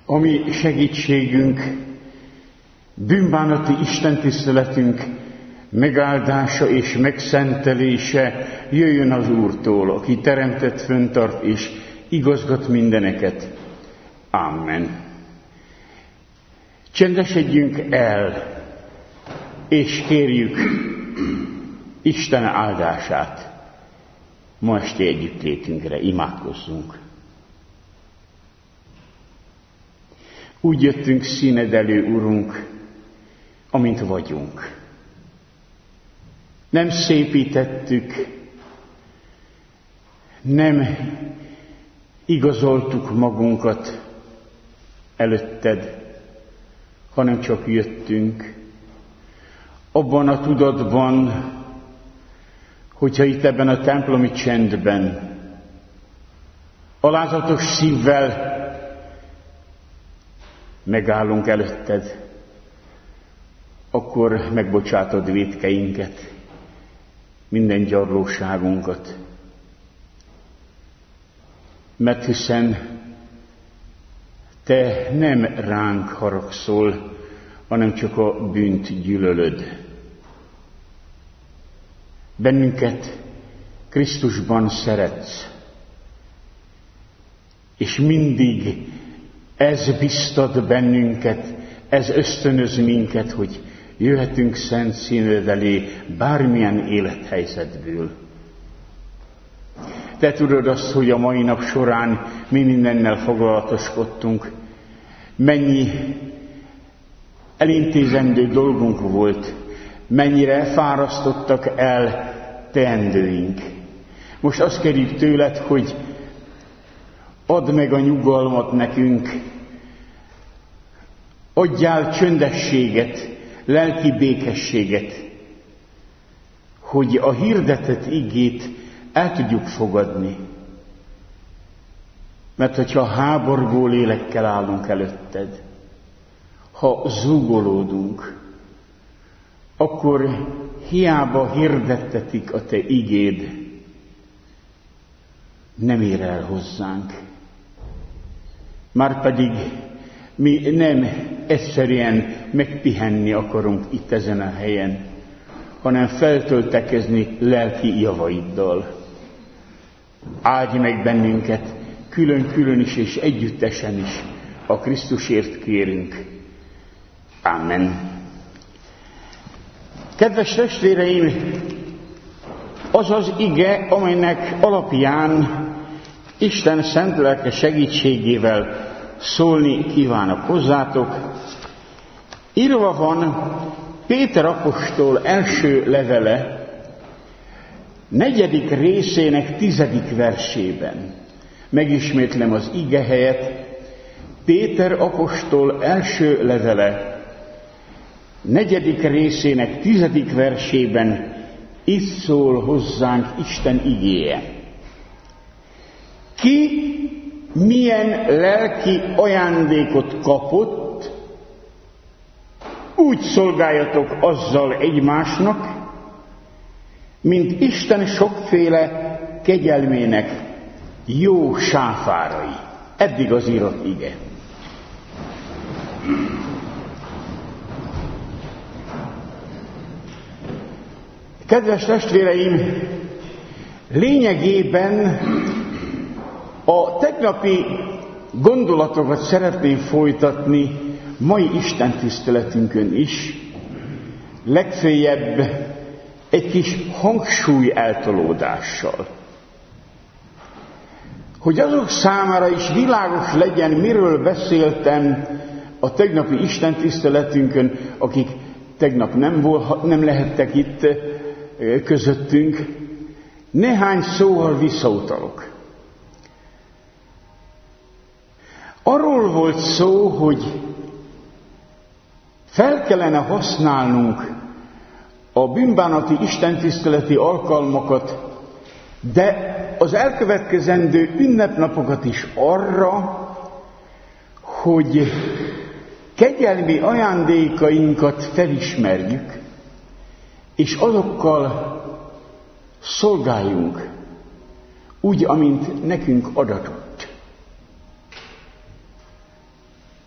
A mi segítségünk, bűnbánati istentiszteletünk megáldása és megszentelése jöjjön az Úrtól, aki teremtett, fönntart és igazgat mindeneket. Amen. Csendesedjünk el, és kérjük Isten áldását ma esti együttlétünkre. Imádkozzunk. Úgy jöttünk színed elő, Urunk, amint vagyunk. Nem szépítettük, nem igazoltuk magunkat előtted, hanem csak jöttünk. Abban a tudatban, hogyha itt ebben a templomi csendben, alázatos szívvel megállunk előtted, akkor megbocsátod vétkeinket, minden gyarlóságunkat. Mert hiszen te nem ránk haragszol, hanem csak a bűnt gyűlölöd. Bennünket Krisztusban szeretsz, és mindig ez biztat bennünket, ez ösztönöz minket, hogy jöhetünk szent színed elé bármilyen élethelyzetből. Te tudod azt, hogy a mai nap során mi mindennel foglalatoskodtunk, mennyi elintézendő dolgunk volt, mennyire fárasztottak el teendőink. Most azt kérjük tőled, hogy add meg a nyugalmat nekünk, adjál csöndességet, lelki békességet, hogy a hirdetett igét el tudjuk fogadni. Mert hogyha háborgó lélekkel állunk előtted, ha zúgolódunk, akkor hiába hirdettetik a te igéd, nem ér el hozzánk. Márpedig mi nem egyszerűen megpihenni akarunk itt ezen a helyen, hanem feltöltekezni lelki javaiddal. Áldj meg bennünket, külön-külön is és együttesen is, a Krisztusért kérünk. Amen. Kedves testvéreim, az az ige, amelynek alapján Isten szent lelke segítségével szólni kívánok hozzátok, írva van Péter apostol első levele 4. részének 10. versében. Megismétlem az ige helyet, Péter apostol első levele 4. részének 10. versében így szól hozzánk Isten igéje. Ki milyen lelki ajándékot kapott, úgy szolgáljatok azzal egymásnak, mint Isten sokféle kegyelmének jó sáfárai. Eddig az írott ige. Kedves testvéreim, lényegében a tegnapi gondolatokat szeretném folytatni mai istentiszteletünkön is, legfeljebb egy kis hangsúly eltolódással. Hogy azok számára is világos legyen, miről beszéltem a tegnapi istentiszteletünkön, akik tegnap nem lehettek itt közöttünk, néhány szóval visszautalok. Arról volt szó, hogy fel kellene használnunk a bűnbánati istentiszteleti alkalmakat, de az elkövetkezendő ünnepnapokat is arra, hogy kegyelmi ajándékainkat felismerjük, és azokkal szolgáljunk úgy, amint nekünk adatott.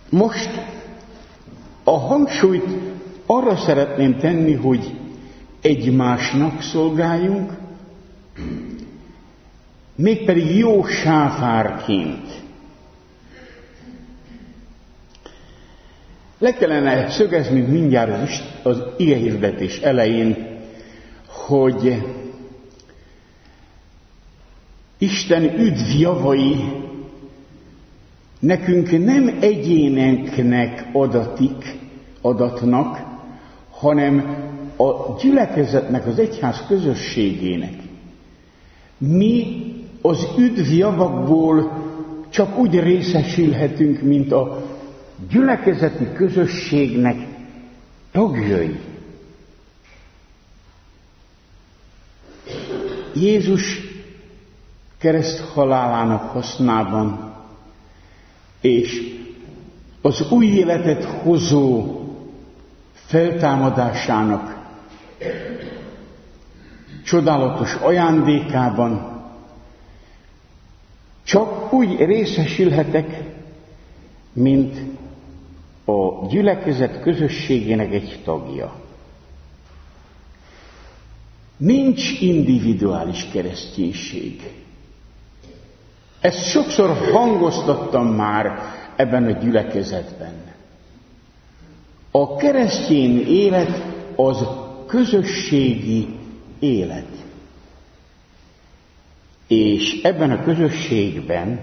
Most a hangsúlyt arra szeretném tenni, hogy egymásnak szolgáljunk, mégpedig jó sáfárként. Le kellene szögeznünk mindjárt az igehirdetés elején, hogy Isten üdvjavai nekünk nem egyéneknek adatnak, hanem a gyülekezetnek, az egyház közösségének. Mi az üdvjavakból csak úgy részesülhetünk, mint a gyülekezeti közösségnek tagjai. Jézus kereszthalálának hasznában és az új életet hozó feltámadásának csodálatos ajándékában csak úgy részesülhetek, mint a gyülekezet közösségének egy tagja. Nincs individuális kereszténység. Ezt sokszor hangoztattam már ebben a gyülekezetben. A keresztény élet az közösségi élet. És ebben a közösségben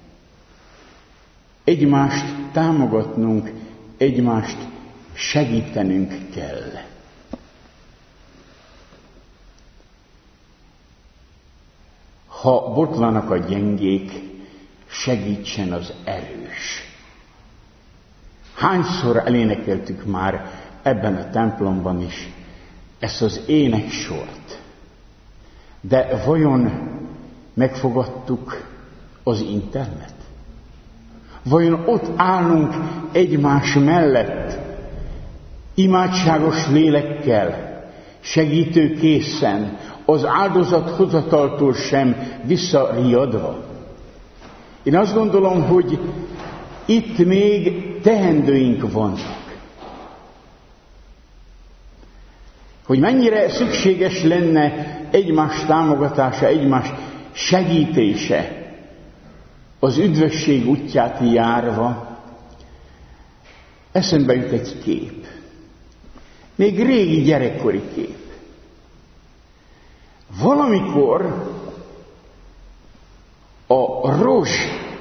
egymást támogatnunk, egymást segítenünk kell. Ha botlanak a gyengék, segítsen az erős. Hányszor elénekeltük már ebben a templomban is ezt az éneksort. De vajon megfogadtuk az internet? Vajon ott állunk egymás mellett, imádságos lélekkel, segítőkészen, az áldozathozataltól sem visszariadva? Én azt gondolom, hogy itt még teendőink vannak. Hogy mennyire szükséges lenne egymás támogatása, egymás segítése, az üdvösség útját járva, eszembe jut egy kép. Még régi gyerekkori kép. Valamikor a rozs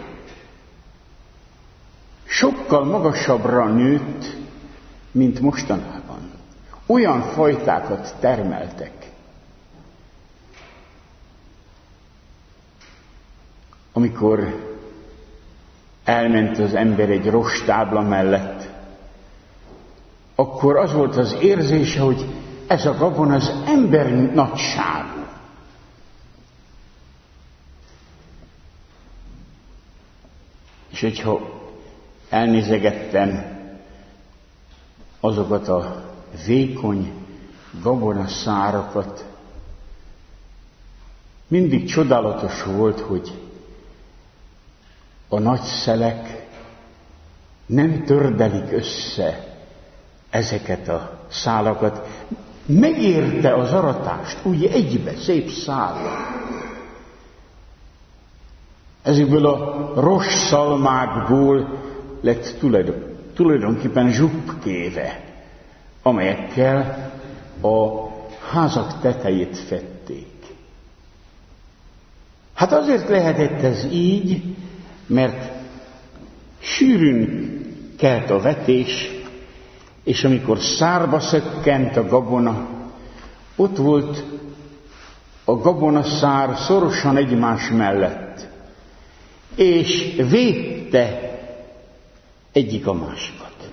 sokkal magasabbra nőtt, mint mostanában. Olyan fajtákat termeltek, amikor elment az ember egy rozstábla mellett, akkor az volt az érzése, hogy ez a gabona az ember nagyságú. És hogyha elnézegettem azokat a vékony gabonaszárakat, mindig csodálatos volt, hogy a nagy szelek nem tördelik össze ezeket a szálakat. Megérte az aratást, úgy egybe, szép szállal. Ezekből a rozsszalmákból lett tulajdonképpen zsupkéve, amelyekkel a házak tetejét fedték. Hát azért lehetett ez így, mert sűrűn kelt a vetés, és amikor szárba szökkent a gabona, ott volt a gabonaszár szorosan egymás mellett, és védte egyik a másikat.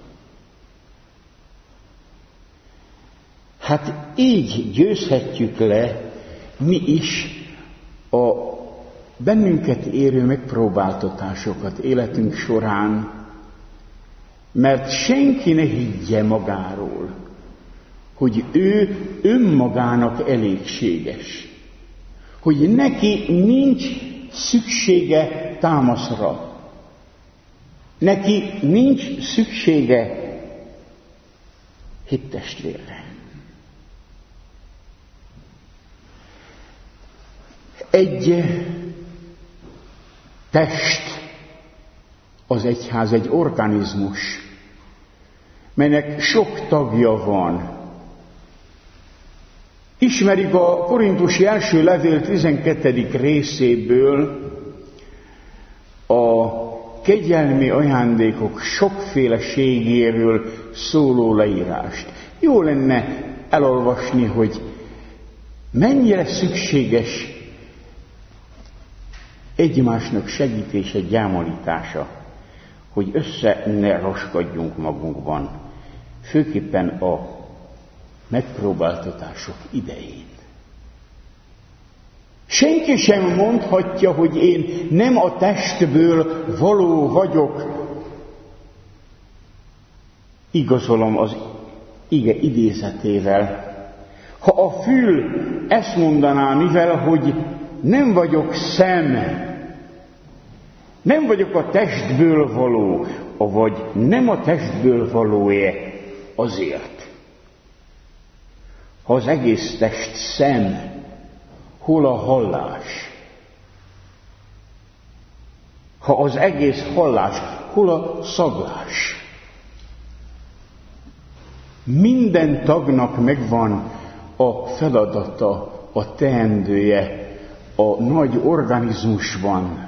Hát így győzhetjük le mi is a bennünket érő megpróbáltatásokat életünk során, mert senki ne higgye magáról, hogy ő önmagának elégséges, hogy neki nincs szüksége támaszra. Neki nincs szüksége hittestvérre. Egy test, az egyház egy organizmus, melynek sok tagja van. Ismerik a Korintusi első levél 12. részéből a kegyelmi ajándékok sokféleségéről szóló leírást. Jó lenne elolvasni, hogy mennyire szükséges egymásnak segítése, gyámolítása, hogy össze ne roskadjunk magunkban, főképpen a megpróbáltatások idején. Senki sem mondhatja, hogy én nem a testből való vagyok. Igazolom az ige idézetével. Ha a fül ezt mondaná, mivel hogy nem vagyok szem, nem vagyok a testből való, vagy nem a testből való-e azért. Ha az egész test szem, hol a hallás? Ha az egész hallás, hol a szaglás? Minden tagnak megvan a feladata, a teendője a nagy organizmusban.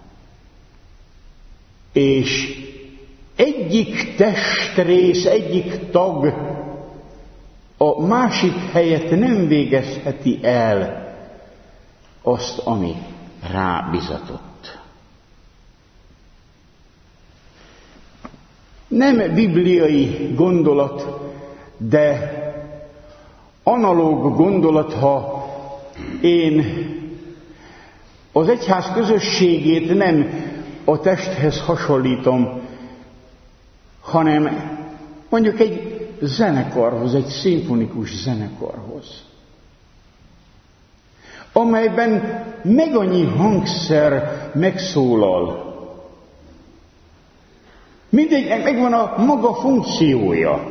És egyik testrész, egyik tag a másik helyett nem végezheti el azt, ami rábizatott. Nem bibliai gondolat, de analóg gondolat, ha én az egyház közösségét nem a testhez hasonlítom, hanem mondjuk egy zenekarhoz, egy szimfonikus zenekarhoz, amelyben meg annyi hangszer megszólal. Mindegynek megvan a maga funkciója.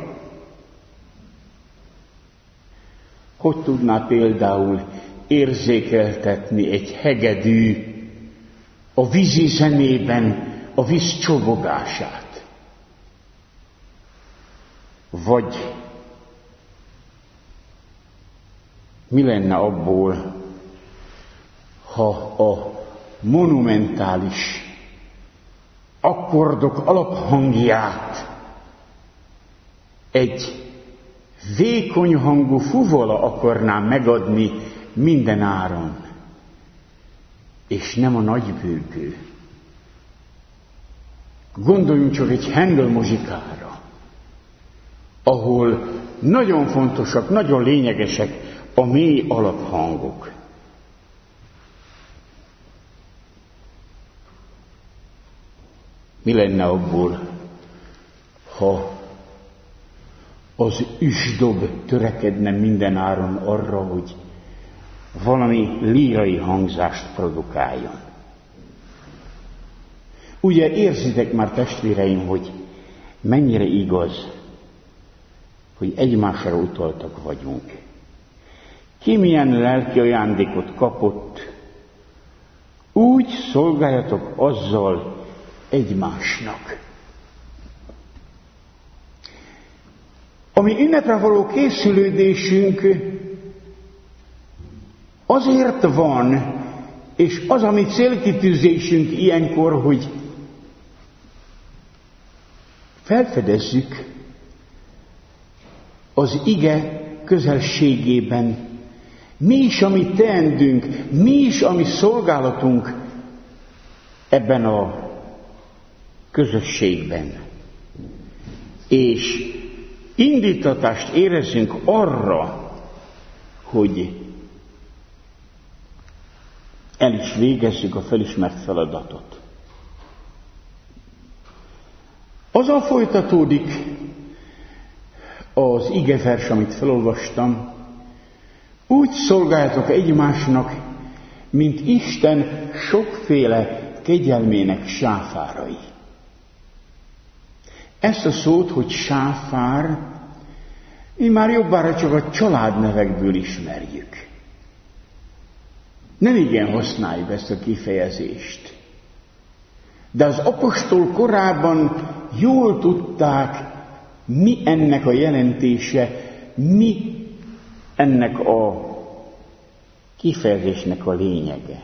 Hogy tudná például érzékeltetni egy hegedű a vízi zenében a víz csobogását? Vagy mi lenne abból, ha a monumentális akkordok alaphangját egy vékony hangú fuvola akarná megadni minden áron, és nem a nagybőgő. Gondoljunk csak egy Handel muzsikára, ahol nagyon fontosak, nagyon lényegesek a mély alaphangok. Mi lenne abból, ha az üsdob törekedne minden áron arra, hogy valami lírai hangzást produkáljon? Ugye érzitek már, testvéreim, hogy mennyire igaz, hogy egymásra utaltak vagyunk. Ki milyen lelki ajándékot kapott, úgy szolgáljatok azzal egymásnak. A mi ünnepre való készülődésünk azért van, és az a mi célkitűzésünk ilyenkor, hogy felfedezzük az ige közelségében, mi is a mi teendünk, mi is a mi szolgálatunk ebben a közösségben. És indítatást érezzünk arra, hogy el is végezzük a felismert feladatot. Azzal folytatódik az igevers, amit felolvastam: úgy szolgáljatok egymásnak, mint Isten sokféle kegyelmének sáfárai. Ezt a szót, hogy sáfár, mi már jobbára csak a családnevekből ismerjük. Nem igen használjuk ezt a kifejezést. De az apostol korában jól tudták, mi ennek a jelentése, mi ennek a kifejezésnek a lényege.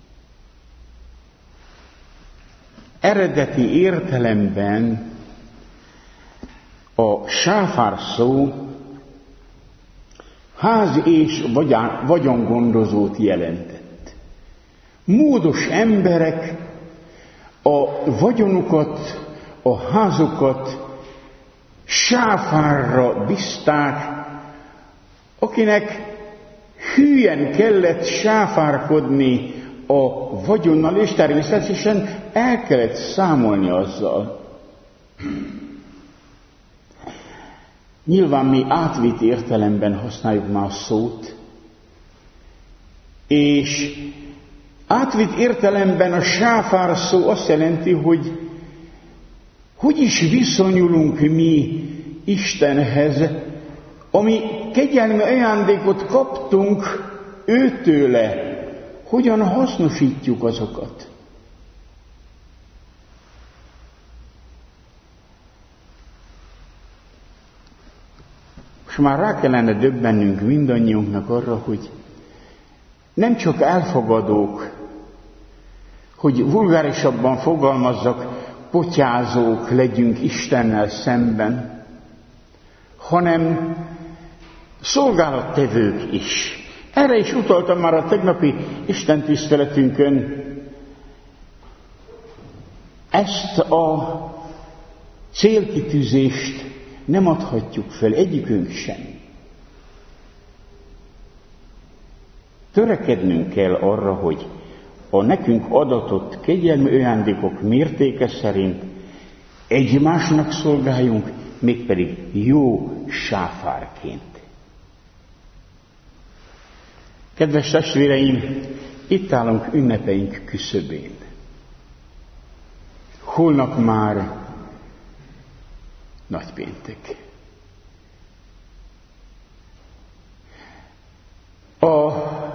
Eredeti értelemben a sáfár szó ház és vagyongondozót jelentett. Módos emberek a vagyonukat, a házukat sáfárra bízták, akinek hülyen kellett sáfárkodni a vagyonnal, és természetesen el kellett számolni azzal. Nyilván mi átvitt értelemben használjuk már a szót, és átvitt értelemben a sáfár szó azt jelenti, hogy is viszonyulunk mi Istenhez, ami kegyelmi ajándékot kaptunk őtőle, hogyan hasznosítjuk azokat. Most már rá kellene döbbennünk mindannyiunknak arra, hogy nem csak elfogadók, hogy vulgárisabban fogalmazzak, potyázók legyünk Istennel szemben, hanem szolgálattevők is. Erre is utaltam már a tegnapi istentiszteletünkön. Ezt a célkitűzést nem adhatjuk fel egyikünk sem. Törekednünk kell arra, hogy a nekünk adatott kegyelmi ajándékok mértéke szerint egymásnak szolgáljunk, mégpedig jó sáfárként. Kedves testvéreim, itt állunk ünnepeink küszöbén. Holnap már nagypéntek. A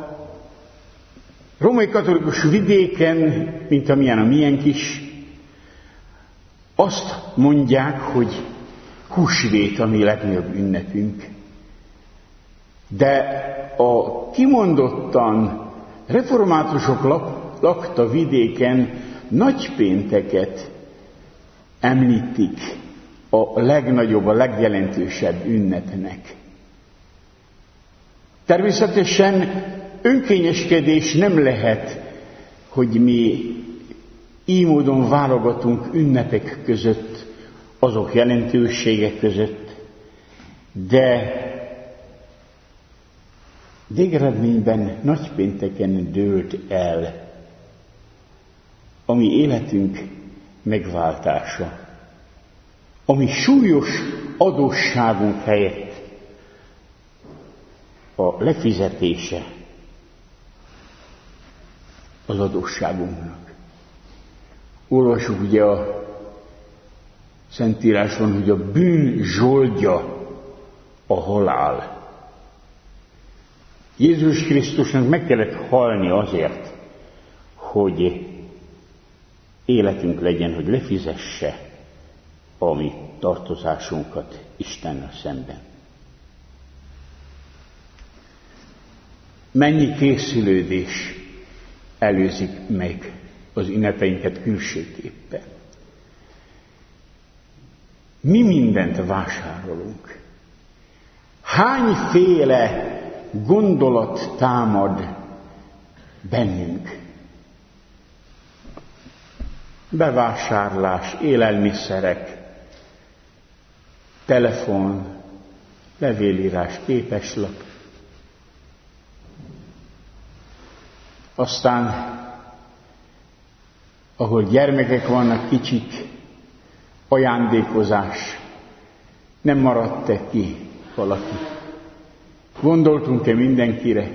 római katolikus vidéken, mint amilyen a miénk is, azt mondják, hogy húsvét a mi legnagyobb ünnepünk. De a kimondottan reformátusok lakta vidéken nagypénteket említik a legnagyobb, a legjelentősebb ünnepnek. Természetesen önkényeskedés nem lehet, hogy mi így módon válogatunk ünnepek között, azok jelentőségek között, de végeredményben nagypénteken dőlt el a mi életünk megváltása, ami súlyos adósságunk helyett a lefizetése az adósságunknak. Olvassuk ugye a Szentírásban, hogy a bűn zsoldja a halál. Jézus Krisztusnak meg kellett halni azért, hogy életünk legyen, hogy lefizesse a mi tartozásunkat Istennel szemben. Mennyi készülődés előzik meg az ünnepeinket külsőképpen. Mi mindent vásárolunk. Hányféle gondolat támad bennünk? Bevásárlás, élelmiszerek, telefon, levélírás, képeslap. Aztán, ahol gyermekek vannak, kicsik, ajándékozás. Nem maradt-e ki valaki? Gondoltunk-e mindenkire?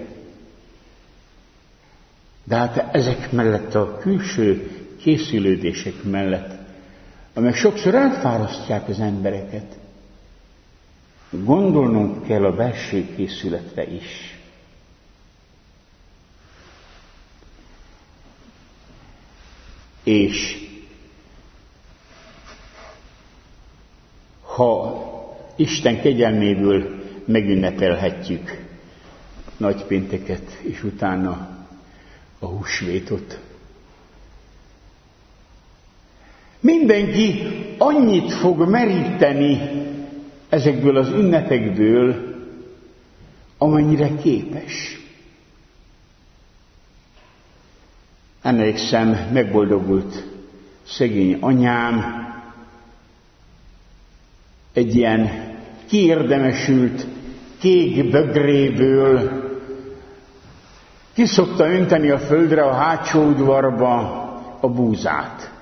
De hát ezek mellett, a külső készülődések mellett amelyek sokszor elfárasztják az embereket. Gondolnunk kell a belső készületre is. És ha Isten kegyelméből megünnepelhetjük nagypénteket, és utána a húsvétot. Mindenki annyit fog meríteni ezekből az ünnepekből, amennyire képes. Emlékszem, megboldogult szegény anyám, egy ilyen kiérdemesült kék bögréből ki szokta önteni a földre a hátsó udvarba a búzát.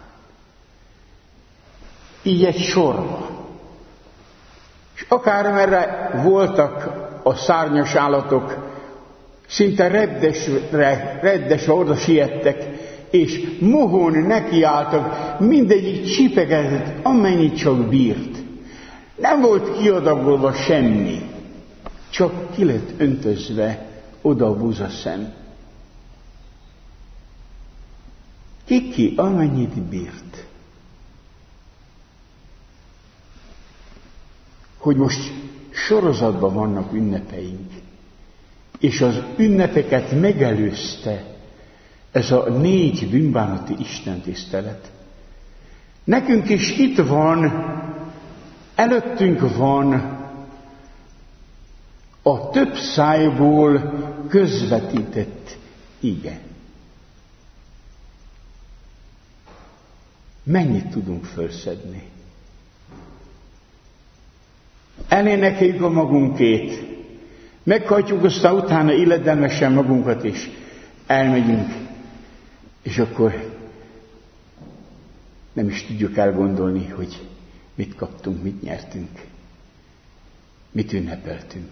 Így egy sorba. És akármerre voltak a szárnyas állatok, szinte reddesre oda siettek, és mohón nekiálltak, mindegyik csipegetett, amennyit csak bírt. Nem volt kiadagolva semmi, csak ki lett öntözve oda a búzaszem. Ki amennyit bírt. Hogy most sorozatban vannak ünnepeink, és az ünnepeket megelőzte ez a 4 bűnbánati istentisztelet. Nekünk is itt van, előttünk van a több szájból közvetített ige. Mennyit tudunk felszedni? Elénekeljük a magunkét, meghajtjuk, aztán utána illedelmesen magunkat is elmegyünk, és akkor nem is tudjuk elgondolni, hogy mit kaptunk, mit nyertünk, mit ünnepeltünk.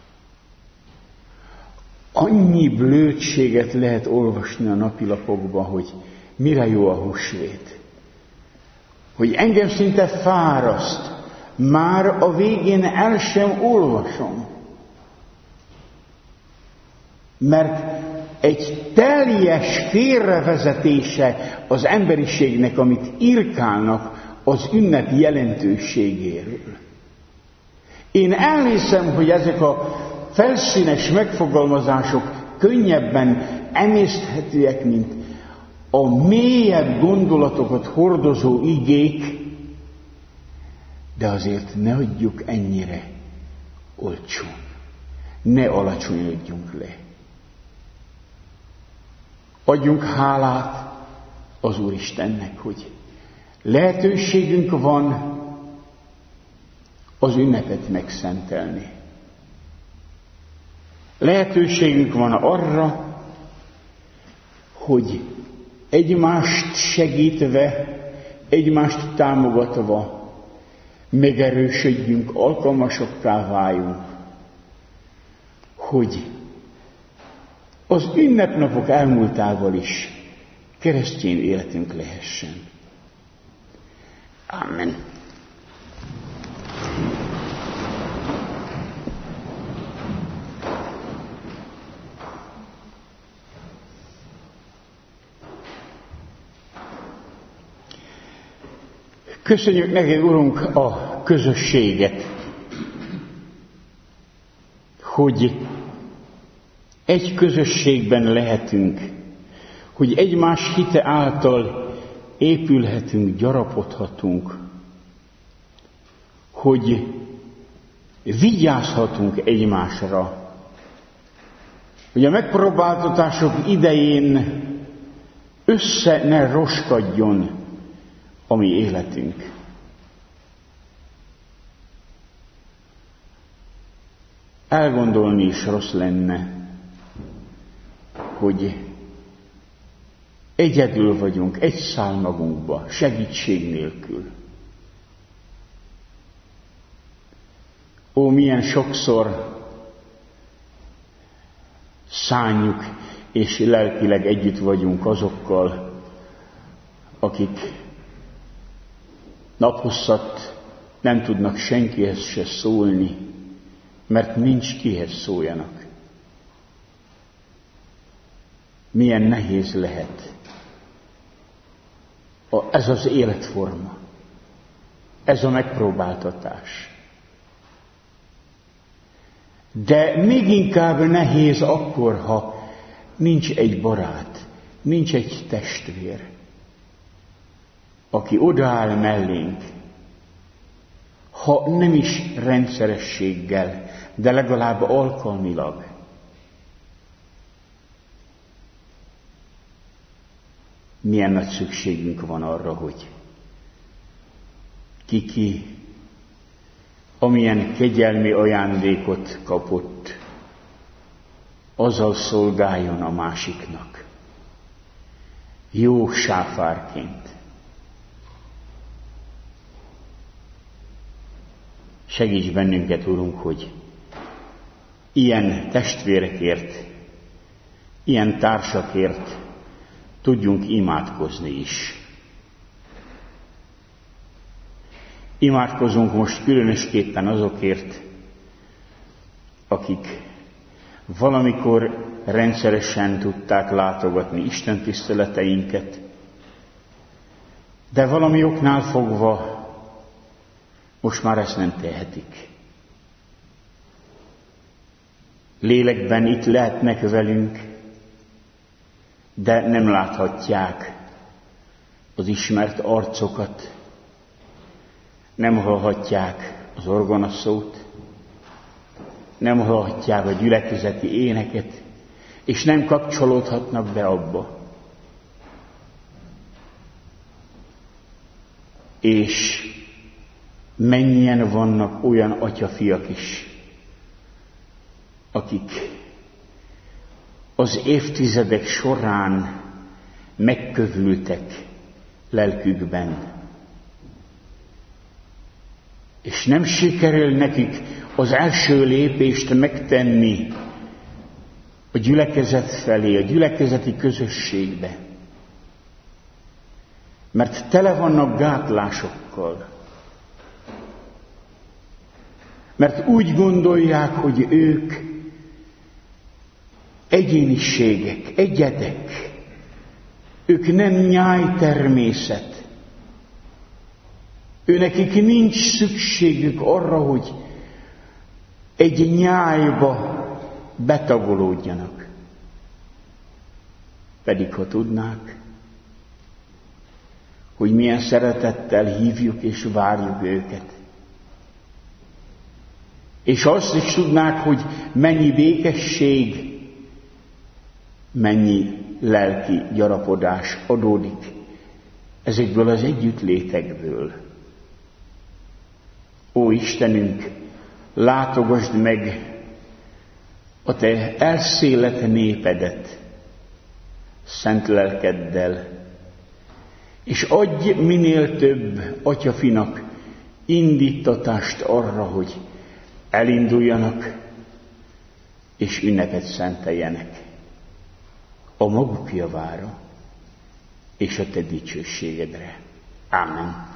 Annyi blödséget lehet olvasni a napilapokban, hogy mire jó a húsvét. Hogy engem szinte fáraszt, már a végén el sem olvasom. Mert egy teljes félrevezetése az emberiségnek, amit irkálnak az ünnep jelentőségéről. Én elhiszem, hogy ezek a felszínes megfogalmazások könnyebben emészthetőek, mint a mélyebb gondolatokat hordozó igék, de azért ne adjuk ennyire olcsón, ne alacsonyodjunk le. Adjunk hálát az Úristennek, hogy lehetőségünk van az ünnepet megszentelni. Lehetőségünk van arra, hogy egymást segítve, egymást támogatva megerősödjünk, alkalmasokká váljunk, hogy az ünnepnapok elmúltával is keresztény életünk lehessen. Amen. Köszönjük neked, Urunk, a közösséget, hogy egy közösségben lehetünk, hogy egymás hite által épülhetünk, gyarapodhatunk, hogy vigyázhatunk egymásra, hogy a megpróbáltatások idején össze ne roskadjon a mi életünk. Elgondolni is rossz lenne, hogy egyedül vagyunk, egy szál magunkba, segítség nélkül. Ó, milyen sokszor szánjuk, és lelkileg együtt vagyunk azokkal, akik Naphosszat nem tudnak senkihez se szólni, mert nincs kihez szóljanak. Milyen nehéz lehet ez az életforma, ez a megpróbáltatás. De még inkább nehéz akkor, ha nincs egy barát, nincs egy testvér, aki odaáll mellénk, ha nem is rendszerességgel, de legalább alkalmilag. Milyen nagy szükségünk van arra, hogy ki amilyen kegyelmi ajándékot kapott, azzal szolgáljon a másiknak. Jó sáfárként. Segíts bennünket, Urunk, hogy ilyen testvérekért, ilyen társakért tudjunk imádkozni is. Imádkozunk most különösképpen azokért, akik valamikor rendszeresen tudták látogatni Isten tiszteleteinket, de valami oknál fogva most már ezt nem tehetik. Lélekben itt lehetnek velünk, de nem láthatják az ismert arcokat, nem hallhatják az orgonaszót, nem hallhatják a gyülekezeti éneket, és nem kapcsolódhatnak be abba. És mennyien vannak olyan atyafiak is, akik az évtizedek során megkövültek lelkükben, és nem sikerül nekik az első lépést megtenni a gyülekezet felé, a gyülekezeti közösségbe, mert tele vannak gátlásokkal, mert úgy gondolják, hogy ők egyéniségek, egyedek, ők nem nyájtermészet. Őnekik nincs szükségük arra, hogy egy nyájba betagolódjanak. Pedig ha tudnák, hogy milyen szeretettel hívjuk és várjuk őket, és azt is tudnák, hogy mennyi békesség, mennyi lelki gyarapodás adódik ezekből az együttlétekből. Ó Istenünk, látogasd meg a te elszélet népedet szent lelkeddel, és adj minél több atyafinak indítatást arra, hogy elinduljanak és ünnepet szenteljenek a maguk javára és a te dicsőségedre. Ámen.